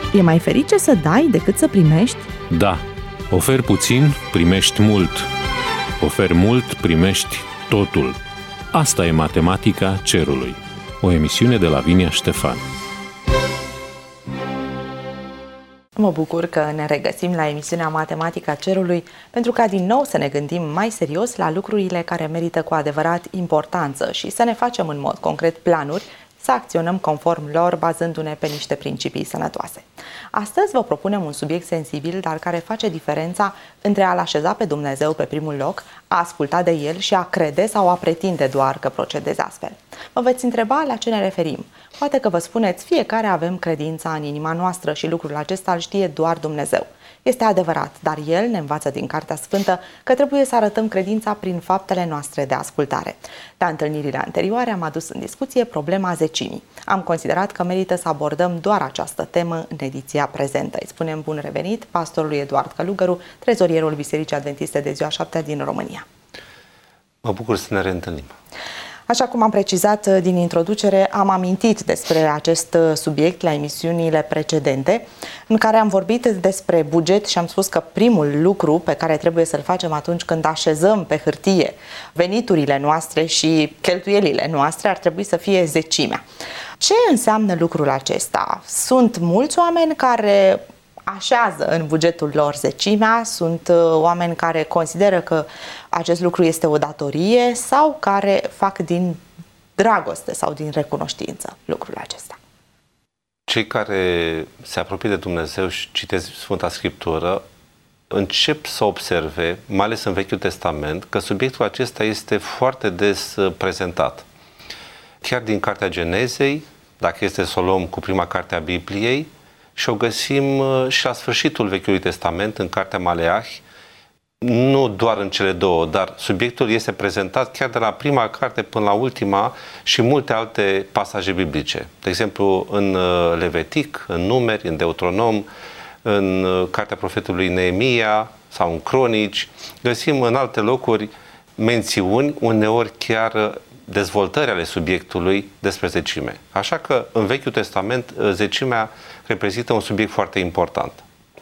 E mai ferice să dai decât să primești? Da, oferi puțin, primești mult. Oferi mult, primești totul. Asta e matematica cerului. O emisiune de Lavinia Ștefan. Mă bucur că ne regăsim la emisiunea Matematica Cerului pentru ca din nou să ne gândim mai serios la lucrurile care merită cu adevărat importanță și să ne facem în mod concret planuri, să acționăm conform lor, bazându-ne pe niște principii sănătoase. Astăzi vă propunem un subiect sensibil, dar care face diferența între a-L așeza pe Dumnezeu pe primul loc, a asculta de El și a crede sau a pretinde doar că procedezi astfel. Vă veți întreba la ce ne referim. Poate că vă spuneți, fiecare avem credința în inima noastră și lucrul acesta îl știe doar Dumnezeu. Este adevărat, dar El ne învață din Cartea Sfântă că trebuie să arătăm credința prin faptele noastre de ascultare. La întâlnirile anterioare am adus în discuție problema zecimii. Am considerat că merită să abordăm doar această temă în ediția prezentă. Îi spunem bun revenit pastorului Eduard Călugăru, trezorierul Bisericii Adventiste de Ziua 7 din România. Mă bucur să ne reîntâlnim. Așa cum am precizat din introducere, am amintit despre acest subiect la emisiunile precedente, în care am vorbit despre buget și am spus că primul lucru pe care trebuie să-l facem atunci când așezăm pe hârtie veniturile noastre și cheltuielile noastre ar trebui să fie zecimea. Ce înseamnă lucrul acesta? Sunt mulți oameni care așează în bugetul lor zecimea, sunt oameni care consideră că acest lucru este o datorie sau care fac din dragoste sau din recunoștință lucrul acesta. Cei care se apropie de Dumnezeu și citesc Sfânta Scriptură încep să observe, mai ales în Vechiul Testament, că subiectul acesta este foarte des prezentat. Chiar din Cartea Genezei, dacă este să o luăm cu prima carte a Bibliei, și o găsim și la sfârșitul Vechiului Testament, în Cartea Maleahi, nu doar în cele două, dar subiectul este prezentat chiar de la prima carte până la ultima și multe alte pasaje biblice. De exemplu, în Levitic, în Numeri, în Deuteronom, în Cartea Profetului Neemia sau în Cronici, găsim în alte locuri mențiuni, uneori chiar dezvoltări ale subiectului despre zecime. Așa că în Vechiul Testament zecimea reprezintă un subiect foarte important.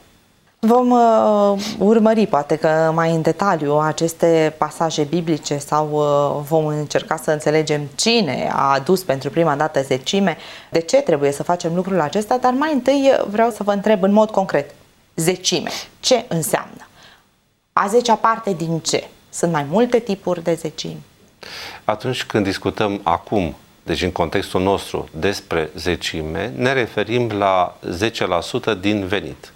Vom urmări poate că mai în detaliu aceste pasaje biblice sau vom încerca să înțelegem cine a adus pentru prima dată zecime, de ce trebuie să facem lucrul acesta, dar mai întâi vreau să vă întreb în mod concret, zecime, ce înseamnă? A zecea parte din ce? Sunt mai multe tipuri de zecimi? Atunci când discutăm acum, deci în contextul nostru, despre zecime, ne referim la 10% din venit.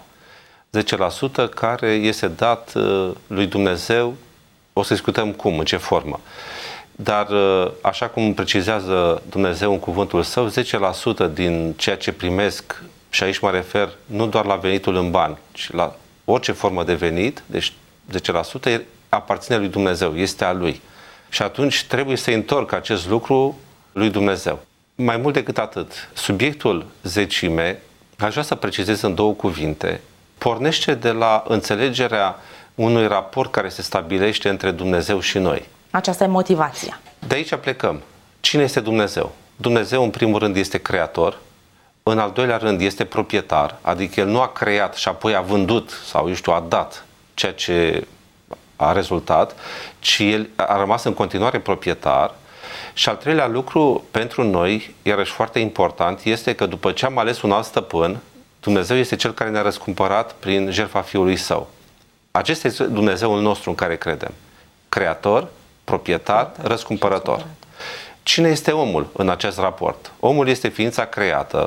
10% care este dat lui Dumnezeu, o să discutăm cum, în ce formă. Dar, așa cum precizează Dumnezeu în cuvântul Său, 10% din ceea ce primesc, și aici mă refer nu doar la venitul în bani, ci la orice formă de venit, deci 10% aparține lui Dumnezeu, este a Lui. Și atunci trebuie să întorc acest lucru lui Dumnezeu. Mai mult decât atât, subiectul zecime, aș vrea să precizez în două cuvinte, pornește de la înțelegerea unui raport care se stabilește între Dumnezeu și noi. Aceasta e motivația. De aici plecăm. Cine este Dumnezeu? Dumnezeu, în primul rând, este creator, în al doilea rând, este proprietar, adică El nu a creat și apoi a vândut sau, a dat ceea ce a rezultat, ci El a rămas în continuare proprietar. Și al treilea lucru pentru noi, iarăși foarte important, este că după ce am ales un alt stăpân, Dumnezeu este Cel care ne-a răscumpărat prin jertfa Fiului Său. Acesta este Dumnezeul nostru în care credem. Creator, proprietar, răscumpărător. Cine este omul în acest raport? Omul este ființa creată.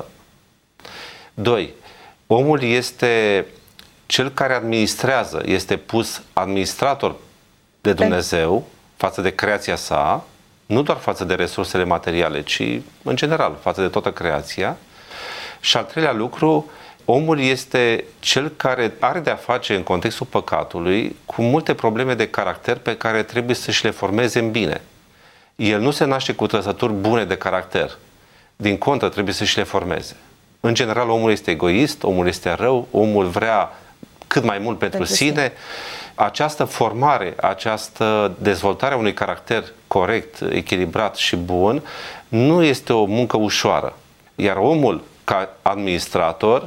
2. Omul este cel care administrează, este pus administrator de Dumnezeu față de creația sa, nu doar față de resursele materiale, ci în general față de toată creația. Și al treilea lucru, omul este cel care are de-a face în contextul păcatului cu multe probleme de caracter pe care trebuie să și le formeze în bine. El nu se naște cu trăsături bune de caracter. Din contră, trebuie să și le formeze. În general, omul este egoist, omul este rău, omul vrea cât mai mult pentru sine. Această formare, această dezvoltare a unui caracter corect, echilibrat și bun, nu este o muncă ușoară. Iar omul, ca administrator,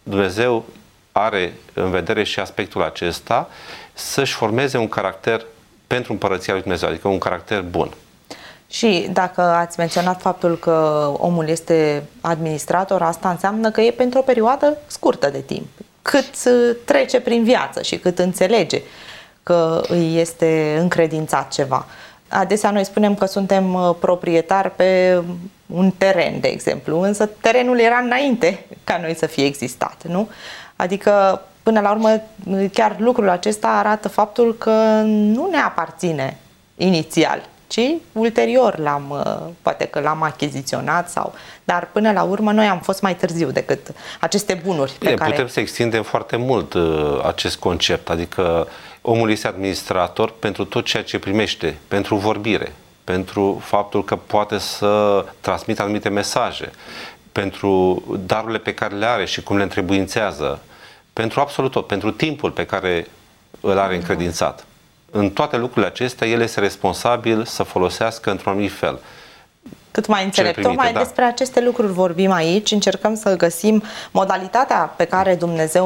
Dumnezeu are în vedere și aspectul acesta, să-și formeze un caracter pentru împărăția lui Dumnezeu, adică un caracter bun. Și dacă ați menționat faptul că omul este administrator, asta înseamnă că e pentru o perioadă scurtă de timp. Cât trece prin viață și cât înțelege că îi este încredințat ceva. Adesea noi spunem că suntem proprietari pe un teren, de exemplu, însă terenul era înainte ca noi să fie existat, nu? Adică, până la urmă, chiar lucrul acesta arată faptul că nu ne aparține inițial, ci ulterior poate că l-am achiziționat dar până la urmă noi am fost mai târziu decât aceste bunuri pe care... Putem să extindem foarte mult acest concept, adică omul este administrator pentru tot ceea ce primește, pentru vorbire, pentru faptul că poate să transmită anumite mesaje, pentru darurile pe care le are și cum le întrebuințează, pentru absolut tot, pentru timpul pe care îl are încredințat. În toate lucrurile acestea, el este responsabil să folosească într-un anumit fel. Cât mai înțelept. Tocmai despre aceste lucruri vorbim aici, încercăm să găsim modalitatea pe care Dumnezeu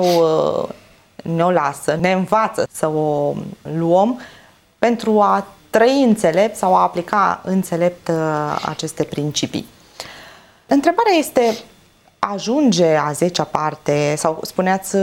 ne-o lasă, ne învață să o luăm pentru a trăi înțelept sau a aplica înțelept aceste principii. Întrebarea este, ajunge a 10-a parte, sau spuneați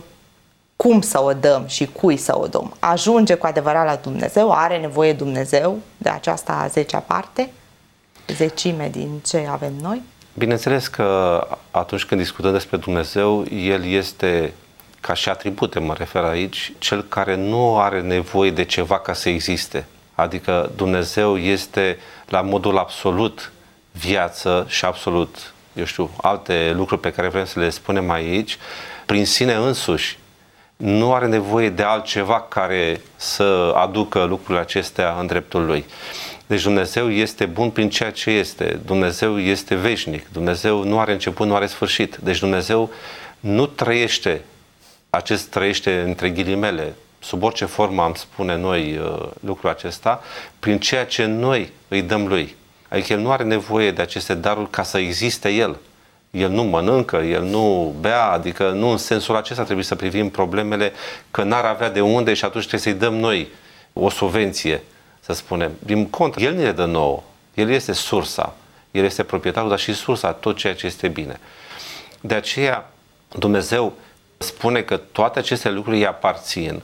cum să o dăm și cui să o dăm? Ajunge cu adevărat la Dumnezeu? Are nevoie Dumnezeu de aceasta a 10-a parte? Zecime din ce avem noi? Bineînțeles că atunci când discutăm despre Dumnezeu, El este, ca și atribute mă refer aici, Cel care nu are nevoie de ceva ca să existe. Adică Dumnezeu este la modul absolut viață și absolut, alte lucruri pe care vrem să le spunem aici, prin sine însuși. Nu are nevoie de altceva care să aducă lucrurile acestea în dreptul Lui. Deci Dumnezeu este bun prin ceea ce este. Dumnezeu este veșnic. Dumnezeu nu are început, nu are sfârșit. Deci Dumnezeu nu trăiește, trăiește între ghilimele, sub orice formă am spune noi lucrul acesta, prin ceea ce noi îi dăm Lui. Adică El nu are nevoie de aceste daruri ca să existe El. El nu mănâncă, El nu bea, adică nu în sensul acesta trebuie să privim problemele că n-ar avea de unde și atunci trebuie să-i dăm noi o subvenție, să spunem. Din contră, El ne le dă nouă. El este sursa, El este proprietarul, dar și sursa, tot ceea ce este bine. De aceea Dumnezeu spune că toate aceste lucruri îi aparțin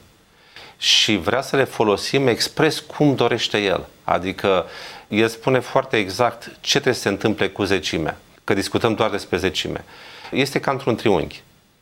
și vrea să le folosim expres cum dorește El. Adică El spune foarte exact ce trebuie să se întâmple cu zecimea, că discutăm doar despre zecime. Este ca într-un triunghi.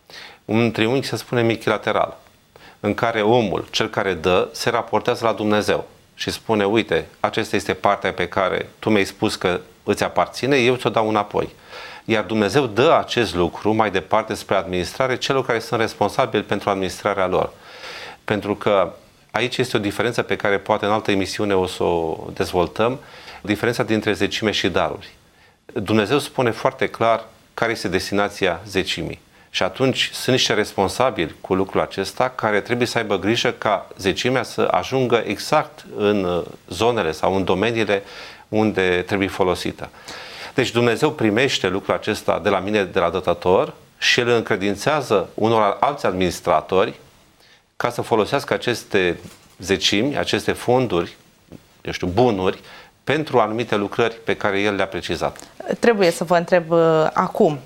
Un triunghi se spune echilateral, în care omul, cel care dă, se raportează la Dumnezeu și spune, uite, aceasta este partea pe care tu mi-ai spus că îți aparține, eu ți-o dau înapoi. Iar Dumnezeu dă acest lucru mai departe spre administrare celor care sunt responsabili pentru administrarea lor. Pentru că aici este o diferență pe care poate în altă emisiune o să o dezvoltăm, diferența dintre zecime și daruri. Dumnezeu spune foarte clar care este destinația zecimii. Și atunci sunt niște responsabili cu lucrul acesta care trebuie să aibă grijă ca zecimea să ajungă exact în zonele sau în domeniile unde trebuie folosită. Deci Dumnezeu primește lucrul acesta de la mine, de la dătător, și îl încredințează unor alți administratori ca să folosească aceste zecimi, aceste fonduri, bunuri, pentru anumite lucrări pe care El le-a precizat. Trebuie să vă întreb acum,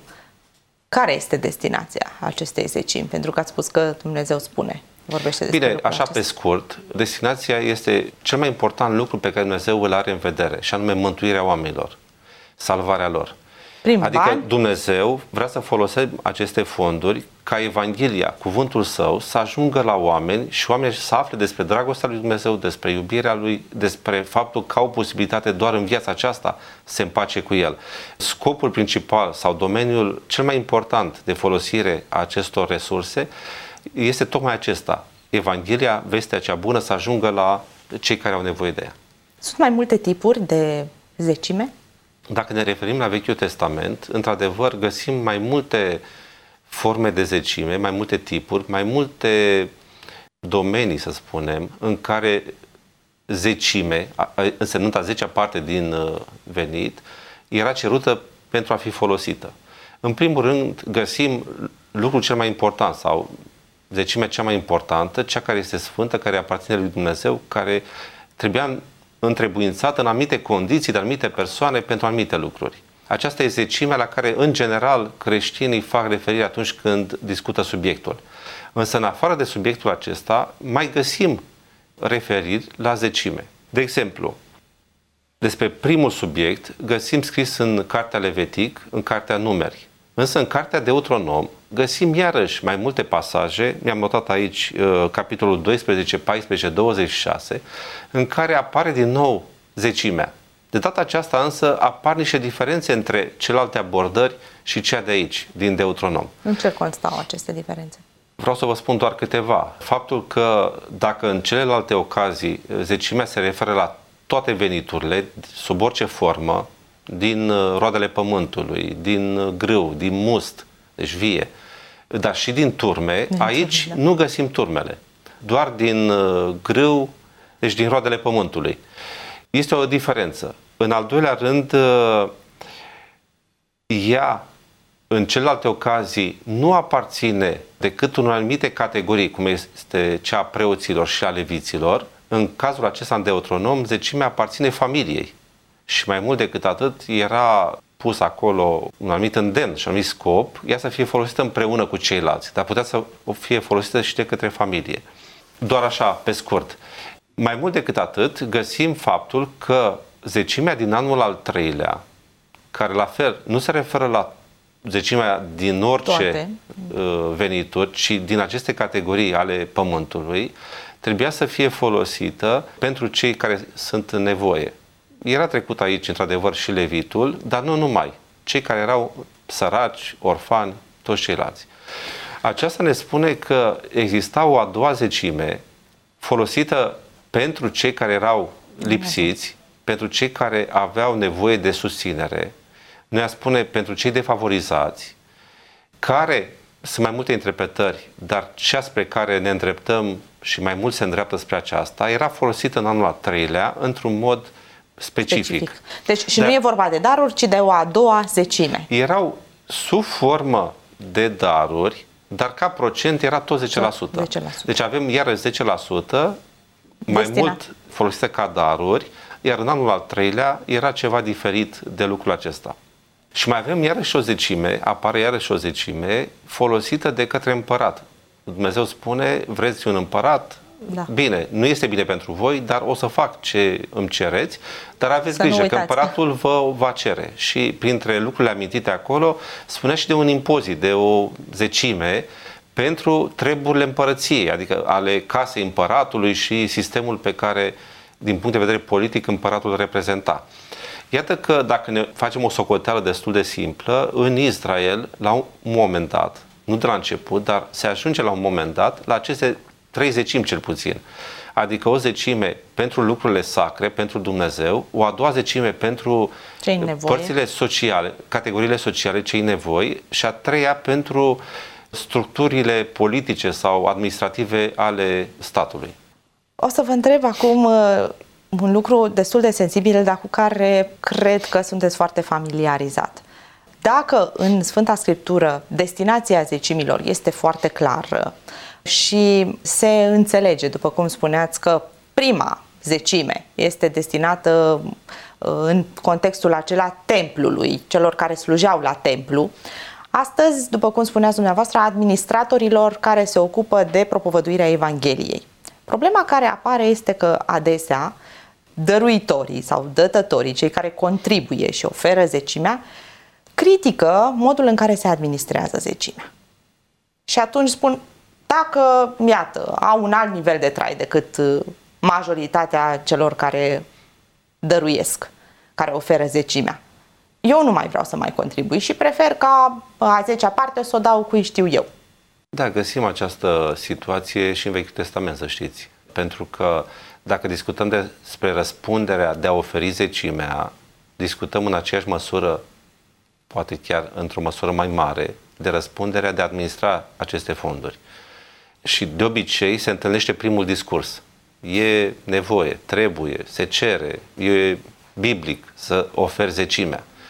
care este destinația acestei zecimi? Pentru că ați spus că Dumnezeu spune, vorbește despre Bine, lucrul așa acesta. pe scurt, destinația este cel mai important lucru pe care Dumnezeu îl are în vedere, și anume mântuirea oamenilor, salvarea lor. Adică bani? Dumnezeu vrea să folosească aceste fonduri ca Evanghelia, cuvântul Său, să ajungă la oameni și oamenii să afle despre dragostea lui Dumnezeu, despre iubirea Lui, despre faptul că au posibilitate doar în viața aceasta să se împace cu El. Scopul principal sau domeniul cel mai important de folosire a acestor resurse este tocmai acesta. Evanghelia, vestea cea bună, să ajungă la cei care au nevoie de ea. Sunt mai multe tipuri de zecime? Dacă ne referim la Vechiul Testament, într-adevăr găsim mai multe forme de zecime, mai multe tipuri, mai multe domenii, să spunem, în care zecime, însemnând a 10-a parte din venit, era cerută pentru a fi folosită. În primul rând găsim lucrul cel mai important sau zecimea cea mai importantă, cea care este sfântă, care aparține lui Dumnezeu, care trebuia întrebuințată în anumite condiții, de anumite persoane, pentru anumite lucruri. Aceasta e zecimea la care, în general, creștinii fac referire atunci când discută subiectul. Însă, în afară de subiectul acesta, mai găsim referiri la zecime. De exemplu, despre primul subiect găsim scris în Cartea Levitic, în Cartea Numeri. Însă în Cartea Deuteronom găsim iarăși mai multe pasaje, mi-am notat aici capitolul 12, 14, 26, în care apare din nou zecimea. De data aceasta însă apar niște diferențe între celelalte abordări și cea de aici, din Deuteronom. În ce constau aceste diferențe? Vreau să vă spun doar câteva. Faptul că dacă în celelalte ocazii zecimea se referă la toate veniturile, sub orice formă, din roadele pământului, din grâu, din must, deci vie, dar și din turme, aici nu găsim turmele. Doar din grâu, deci din roadele pământului. Este o diferență. În al doilea rând, ea, în celelalte ocazii, nu aparține decât unor anumite categorii, cum este cea a preoților și a leviților. În cazul acesta, în Deuteronom, zecimea aparține familiei. Și mai mult decât atât, era pus acolo un anumit îndemn și un anumit scop, ea să fie folosită împreună cu ceilalți, dar putea să fie folosită și de către familie. Doar așa, pe scurt. Mai mult decât atât, găsim faptul că zecimea din anul al treilea, care la fel nu se referă la zecimea din orice venituri, ci din aceste categorii ale pământului, trebuia să fie folosită pentru cei care sunt în nevoie. Era trecut aici, într-adevăr, și levitul, dar nu numai. Cei care erau săraci, orfani, toți ceilalți. Aceasta ne spune că exista o a doua zecime folosită pentru cei care erau lipsiți, pentru cei care aveau nevoie de susținere, noi spune pentru cei defavorizați, care sunt mai multe interpretări, dar cea spre care ne îndreptăm și mai mult se îndreaptă spre aceasta, era folosită în anul al treilea într-un mod specific. Deci și nu e vorba de daruri, ci de o a doua zecime. Erau sub formă de daruri, dar ca procent era tot 10%. 10%. Deci avem iarăși 10% mai destinat, mult folosită ca daruri, iar în anul al treilea era ceva diferit de lucrul acesta. Și mai avem iarăși o zecime, apare iarăși o zecime folosită de către împărat. Dumnezeu spune, vreți un împărat? Da. Bine, nu este bine pentru voi, dar o să fac ce îmi cereți, dar aveți grijă că împăratul vă va cere. Și printre lucrurile amintite acolo, spunea și de un impozit, de o zecime pentru treburile împărăției, adică ale casei împăratului și sistemul pe care, din punct de vedere politic, împăratul reprezenta. Iată că dacă ne facem o socoteală destul de simplă, în Israel, la un moment dat, nu de la început, dar se ajunge la un moment dat la aceste 3 zecimi cel puțin. Adică o zecime pentru lucrurile sacre, pentru Dumnezeu, o a doua zecime pentru părțile sociale, categoriile sociale, cei nevoi, și a treia pentru structurile politice sau administrative ale statului. O să vă întreb acum un lucru destul de sensibil, dar cu care cred că sunteți foarte familiarizat. Dacă în Sfânta Scriptură destinația zecimilor este foarte clară și se înțelege, după cum spuneați, că prima zecime este destinată în contextul acela templului, celor care slujeau la templu, astăzi, după cum spuneați dumneavoastră, administratorilor care se ocupă de propovăduirea Evangheliei. Problema care apare este că adesea dăruitorii sau dătătorii, cei care contribuie și oferă zecimea, critică modul în care se administrează zecimea. Și atunci spun, dacă, iată, au un alt nivel de trai decât majoritatea celor care dăruiesc, care oferă zecimea, eu nu mai vreau să mai contribui și prefer ca a 10-a parte să o dau cui știu eu. Da, găsim această situație și în Vechiul Testament, să știți. Pentru că dacă discutăm despre răspunderea de a oferi zecimea, discutăm în aceeași măsură, poate chiar într-o măsură mai mare, de răspunderea de a administra aceste fonduri. Și de obicei se întâlnește primul discurs. E nevoie, trebuie, se cere, e biblic să oferi zecimea.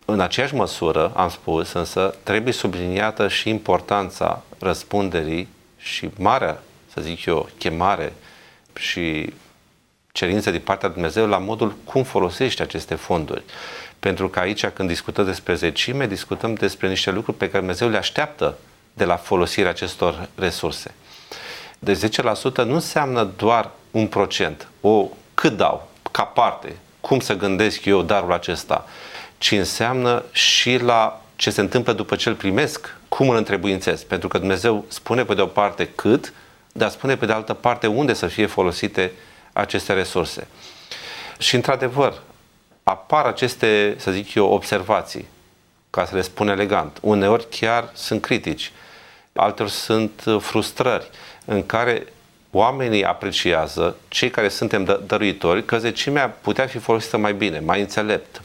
În aceeași măsură, am spus, însă, trebuie subliniată și importanța răspunderii și marea, să zic eu, chemare și cerință din partea lui Dumnezeu la modul cum folosești aceste fonduri. Pentru că aici, când discutăm despre zecime, discutăm despre niște lucruri pe care Dumnezeu le așteaptă de la folosirea acestor resurse. Deci 10% nu înseamnă doar 1%, cât dau, ca parte, cum să gândesc eu darul acesta, ci înseamnă și la ce se întâmplă după ce îl primesc, cum îl întrebuințez. Pentru că Dumnezeu spune pe de o parte cât, dar spune pe de altă parte unde să fie folosite aceste resurse. Și într-adevăr, apar aceste, să zic eu, observații, ca să le spun elegant. Uneori chiar sunt critici, alteori sunt frustrări, în care oamenii apreciază, cei care suntem dăruitori, că zecimea putea fi folosită mai bine, mai înțelept,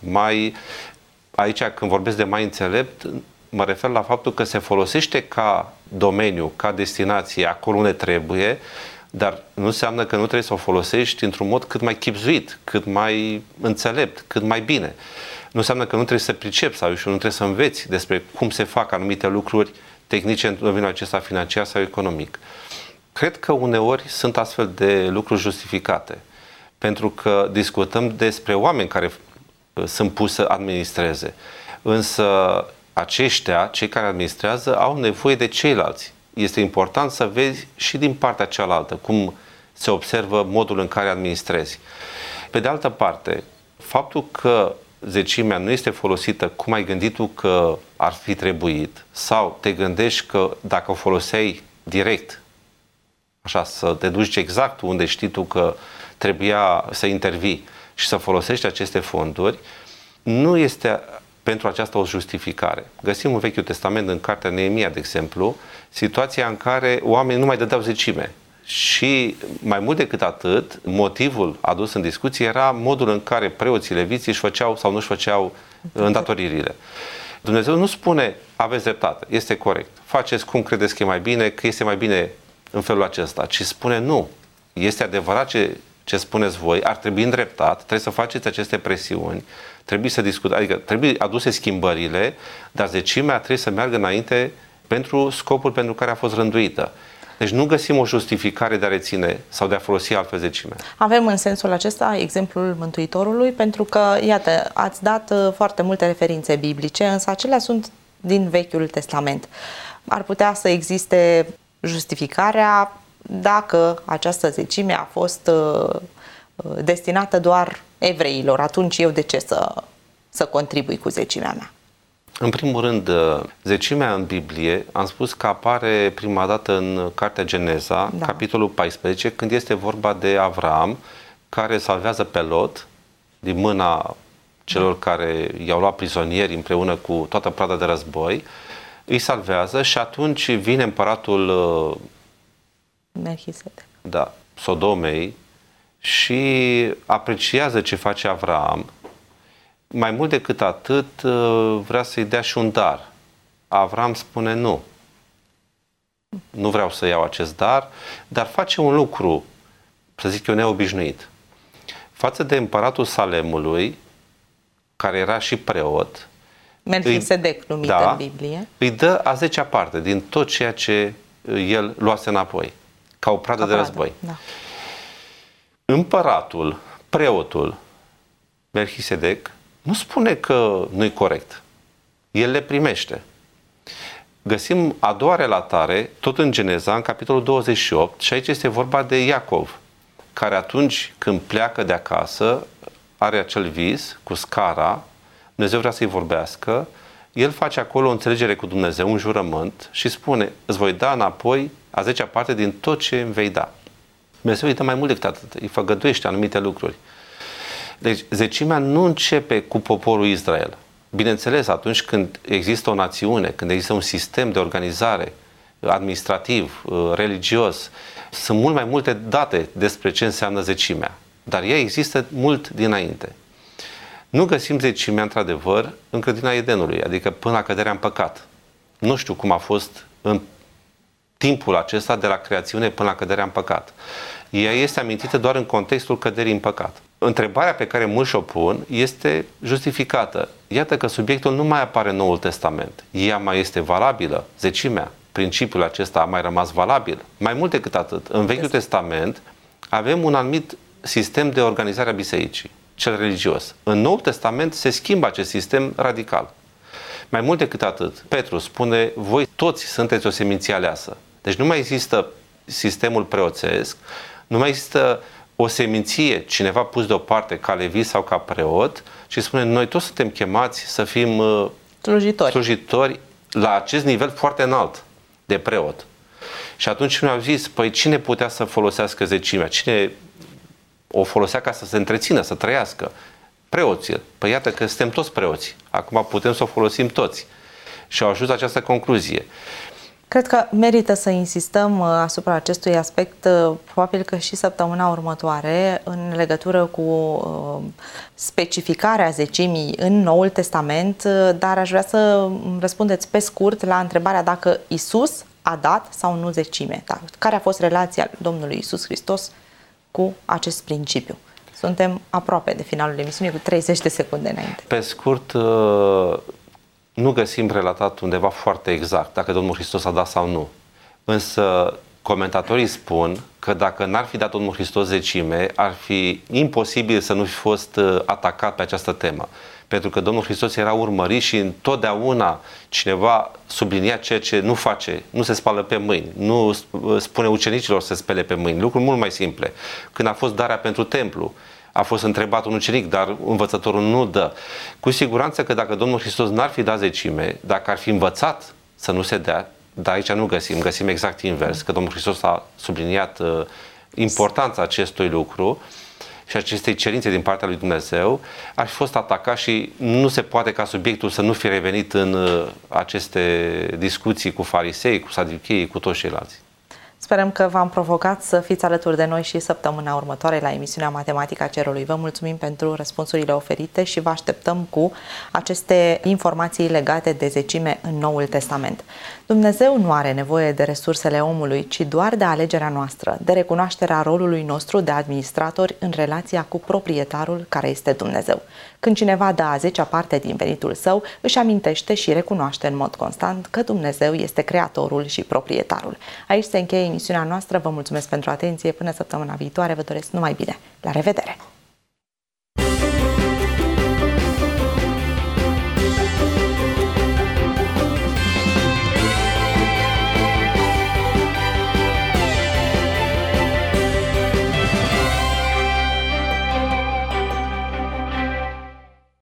aici când vorbesc de mai înțelept, mă refer la faptul că se folosește ca domeniu, ca destinație, acolo unde trebuie, dar nu înseamnă că nu trebuie să o folosești într-un mod cât mai chibzuit, cât mai înțelept, cât mai bine. Nu înseamnă că nu trebuie să pricepi sau nu trebuie să înveți despre cum se fac anumite lucruri tehnice în domeniul acesta financiar sau economic. Cred că uneori sunt astfel de lucruri justificate, pentru că discutăm despre oameni care sunt puși să administreze. Însă aceștia, cei care administrează, au nevoie de ceilalți. Este important să vezi și din partea cealaltă cum se observă modul în care administrezi. Pe de altă parte, faptul că zecimea nu este folosită cum ai gândit tu că ar fi trebuit, sau te gândești că dacă o foloseai direct, așa, să te duci exact unde știi tu că trebuia să intervii și să folosești aceste fonduri, nu este pentru aceasta o justificare. Găsim în Vechiul Testament, în cartea Neemia, de exemplu, situația în care oamenii nu mai dădeau zecime. Și mai mult decât atât, motivul adus în discuție era modul în care preoții leviții își făceau sau nu își făceau îndatoririle. Dumnezeu nu spune, aveți dreptate, este corect, faceți cum credeți că e mai bine, că este mai bine în felul acesta, ci spune nu, este adevărat ce spuneți voi, ar trebui îndreptat, trebuie să faceți aceste presiuni, trebuie să discutați, adică trebuie aduse schimbările, dar zecimea trebuie să meargă înainte pentru scopul pentru care a fost rânduită. Deci nu găsim o justificare de a reține sau de a folosi altfel zecimea. Avem în sensul acesta exemplul Mântuitorului, pentru că, iată, ați dat foarte multe referințe biblice, însă acelea sunt din Vechiul Testament. Ar putea să existe justificarea dacă această zecime a fost destinată doar evreilor. Atunci eu de ce să contribui cu zecimea mea? În primul rând, zecimea în Biblie, am spus că apare prima dată în cartea Geneza, capitolul 14, când este vorba de Avram, care salvează pe Lot din mâna celor care i-au luat prizonieri împreună cu toată prada de război, îi salvează și atunci vine împăratul Melchisedec. Da, Sodomei și apreciază ce face Avram. Mai mult decât atât, vrea să-i dea și un dar. Avram spune nu. Nu vreau să iau acest dar, dar face un lucru, să zic eu, neobișnuit. Față de împăratul Salemului, care era și preot, Melchisedec numit în Biblie, îi dă a 10-a parte din tot ceea ce el luase înapoi, ca o pradă de război. Da. Împăratul, preotul, Melchisedec, nu spune că nu-i corect. El le primește. Găsim a doua relatare, tot în Geneza, în capitolul 28, și aici este vorba de Iacov, care atunci când pleacă de acasă, are acel vis cu scara, Dumnezeu vrea să-i vorbească, el face acolo o înțelegere cu Dumnezeu, un jurământ și spune, îți voi da înapoi a 10-a parte din tot ce îmi vei da. Dumnezeu îi dă mai mult decât atât, îi făgăduiește anumite lucruri. Deci zecimea nu începe cu poporul Israel. Bineînțeles, atunci când există o națiune, când există un sistem de organizare administrativ, religios, sunt mult mai multe date despre ce înseamnă zecimea. Dar ea există mult dinainte. Nu găsim zecimea, într-adevăr, în grădina Edenului, adică până la căderea în păcat. Nu știu cum a fost în timpul acesta de la creațiune până la căderea în păcat. Ea este amintită doar în contextul căderii în păcat. întrebarea pe care mulți o pun este justificată. Iată că subiectul nu mai apare în Noul Testament. Ea mai este valabilă, zecimea. Principiul acesta a mai rămas valabil. Mai mult decât atât, în Vechiul Testament avem un anumit sistem de organizare a bisericii, cel religios. În Noul Testament se schimbă acest sistem radical. Mai mult decât atât, Petru spune, voi toți sunteți o seminție aleasă. Deci nu mai există sistemul preoțesc, nu mai există o seminție, cineva pus deoparte ca levit sau ca preot, și spune, noi toți suntem chemați să fim slujitori la acest nivel foarte înalt de preot. Și atunci mi-au zis, păi cine putea să folosească zecimea? Cine o folosea ca să se întrețină, să trăiască? Preoții. Păi iată că suntem toți preoți. Acum putem să o folosim toți. Și au ajuns la această concluzie. Cred că merită să insistăm asupra acestui aspect, probabil că și săptămâna următoare, în legătură cu specificarea zecimii în Noul Testament, dar aș vrea să răspundeți pe scurt la întrebarea dacă Isus a dat sau nu zecime. Care a fost relația Domnului Isus Hristos cu acest principiu? Suntem aproape de finalul emisiunii, cu 30 de secunde înainte. Pe scurt, nu găsim relatat undeva foarte exact dacă Domnul Hristos a dat sau nu. Însă comentatorii spun că dacă n-ar fi dat Domnul Hristos zecime, ar fi imposibil să nu fi fost atacat pe această temă. Pentru că Domnul Hristos era urmărit și întotdeauna cineva sublinia ceea ce nu face, nu se spală pe mâini, nu spune ucenicilor să se spele pe mâini, lucruri mult mai simple. Când a fost darea pentru templu, a fost întrebat un ucenic, dar învățătorul nu dă. Cu siguranță că dacă Domnul Hristos n-ar fi dat zecime, dacă ar fi învățat să nu se dea, dar aici nu găsim exact invers, că Domnul Hristos a subliniat importanța acestui lucru și acestei cerințe din partea lui Dumnezeu, ar fi fost atacat și nu se poate ca subiectul să nu fie revenit în aceste discuții cu farisei, cu saducheii, cu toți ceilalți. Sperăm că v-am provocat să fiți alături de noi și săptămâna următoare la emisiunea Matematica Cerului. Vă mulțumim pentru răspunsurile oferite și vă așteptăm cu aceste informații legate de zecime în Noul Testament. Dumnezeu nu are nevoie de resursele omului, ci doar de alegerea noastră, de recunoașterea rolului nostru de administratori în relația cu proprietarul care este Dumnezeu. Când cineva dă a 10-a parte din venitul său, își amintește și recunoaște în mod constant că Dumnezeu este creatorul și proprietarul. Aici se încheie emisiunea noastră. Vă mulțumesc pentru atenție. Până săptămâna viitoare, vă doresc numai bine. La revedere!